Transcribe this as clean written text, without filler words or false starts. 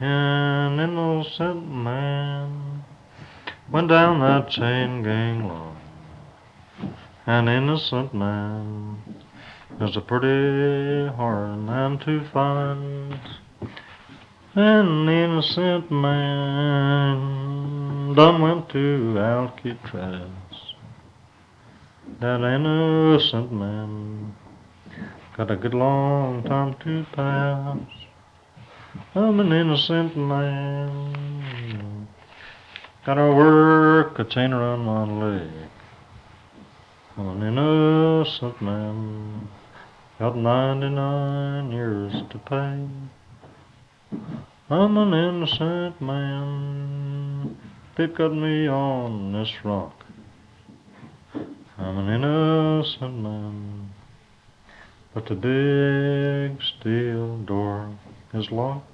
An innocent man went down that chain gang line. An innocent man is a pretty hard man to find. An innocent man done went to Alcatraz. That innocent man got a good long time to pass. I'm an innocent man. Gotta work a chain around my leg. I'm an innocent man. Got 99 years to pay. I'm an innocent man. They've got me on this rock. I'm an innocent man. But the big steel door is locked.